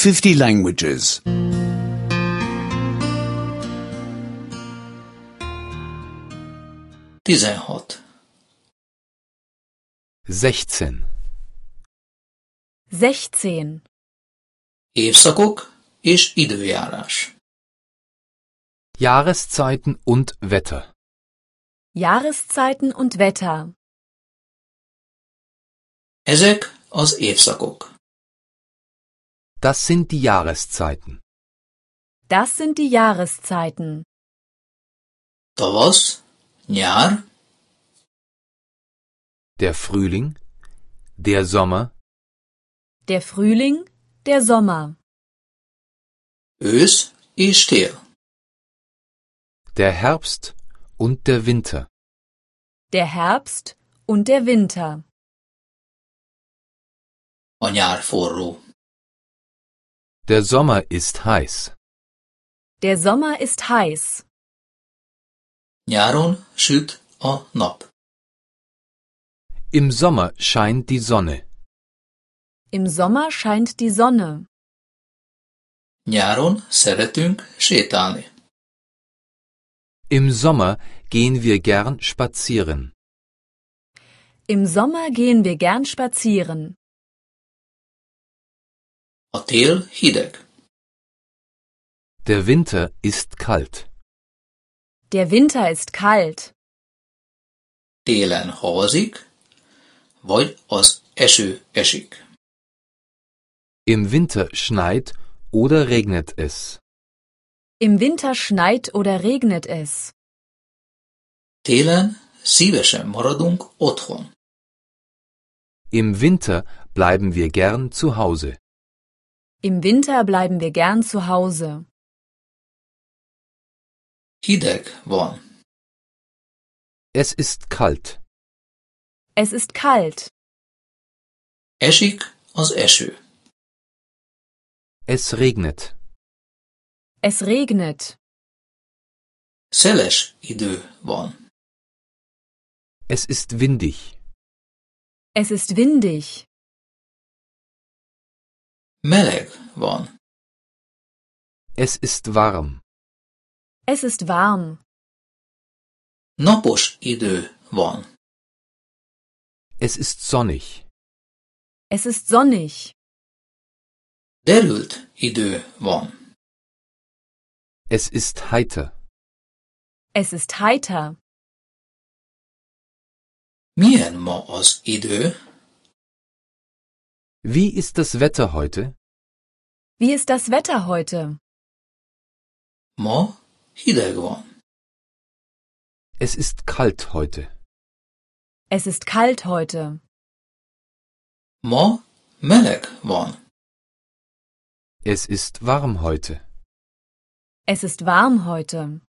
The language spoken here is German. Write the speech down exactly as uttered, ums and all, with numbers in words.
fifty languages. tizenhat. sechzehn. sechzehn. Évszakok és időjárás. Jahreszeiten und Wetter. Jahreszeiten und Wetter. Ezek az évszakok. Das sind die Jahreszeiten. Das sind die Jahreszeiten. Tavasz, nyár, Der Frühling, der Sommer, Der Frühling, der Sommer. ősz és tél. der Herbst und der Winter. Der Herbst und der Winter. A nyár forró. Der Sommer ist heiß. Der Sommer ist heiß. Nyáron süt a nap. Im Sommer scheint die Sonne. Im Sommer scheint die Sonne. Nyáron szeretünk sétálni. Im Sommer gehen wir gern spazieren. Im Sommer gehen wir gern spazieren. A tél hideg. Der Winter ist kalt. Der Winter ist kalt. Télen havazik, vagy az eső esik. Im Winter schneit oder regnet es. Im Winter schneit oder regnet es. Télen szívesen maradunk otthon. Im Winter bleiben wir gern zu Hause. Im Winter bleiben wir gern zu Hause. Hideg van. Es ist kalt. Es ist kalt. Esik az eső. Es regnet. Es regnet. Szeles idő van. Es ist windig. Es ist windig. Meleg van. Es ist warm. Es ist warm. Napos idő van. Es ist sonnig. Es ist sonnig. Derült idő van. Es ist heiter. Es ist heiter. Milyen ma az idő? Wie ist das Wetter heute? Wie ist das Wetter heute? Ma hideg van. Es ist kalt heute. Es ist kalt heute. Ma meleg van. Es ist warm heute. Es ist warm heute.